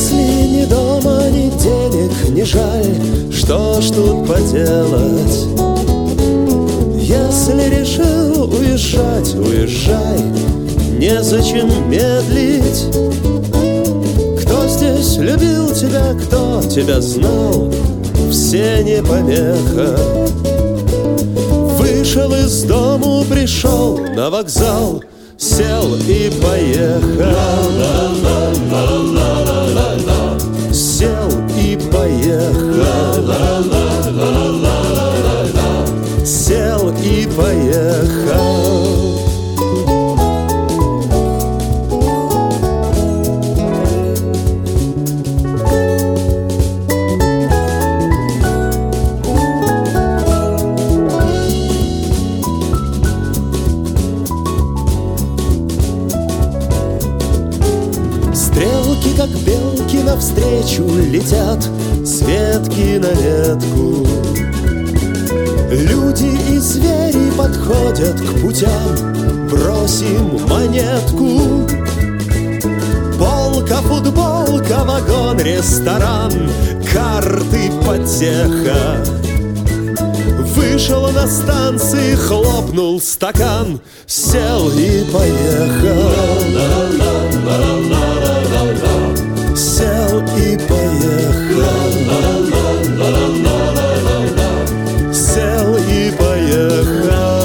Если ни дома, ни денег не жаль, что ж тут поделать? Если решил уезжать, уезжай, незачем медлить. Кто здесь любил тебя, кто тебя знал, все не помеха. Вышел из дому, пришел на вокзал, сел и поехал. Сел и поехал. Сел и поехал. Стрелки, как белки, навстречу летят с ветки на ветку. Люди и звери подходят к путям, бросим монетку. Полка, футболка, вагон, ресторан, карты, потеха. Вышел на станции, хлопнул стакан, сел и поехал. Сел и поехал. Сел и поехал.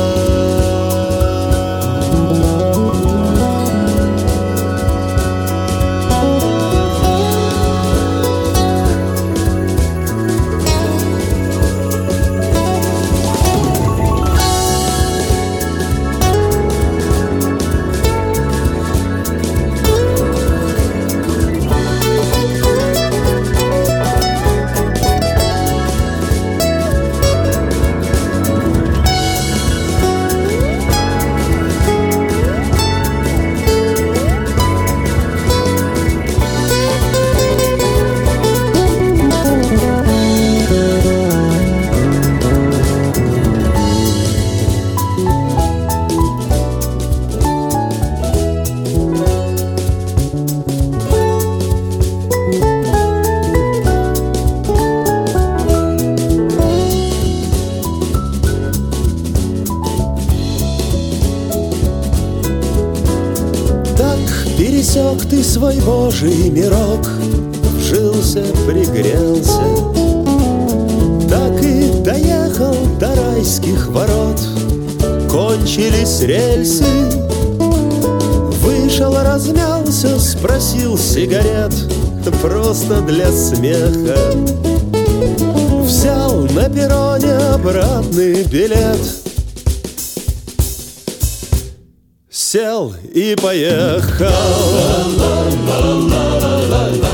Пересек ты свой Божий мирок, вжился, пригрелся. Так и доехал до райских ворот. Кончились рельсы. Вышел, размялся, спросил сигарет, просто для смеха. Взял на перроне обратный билет. Сел и поехал.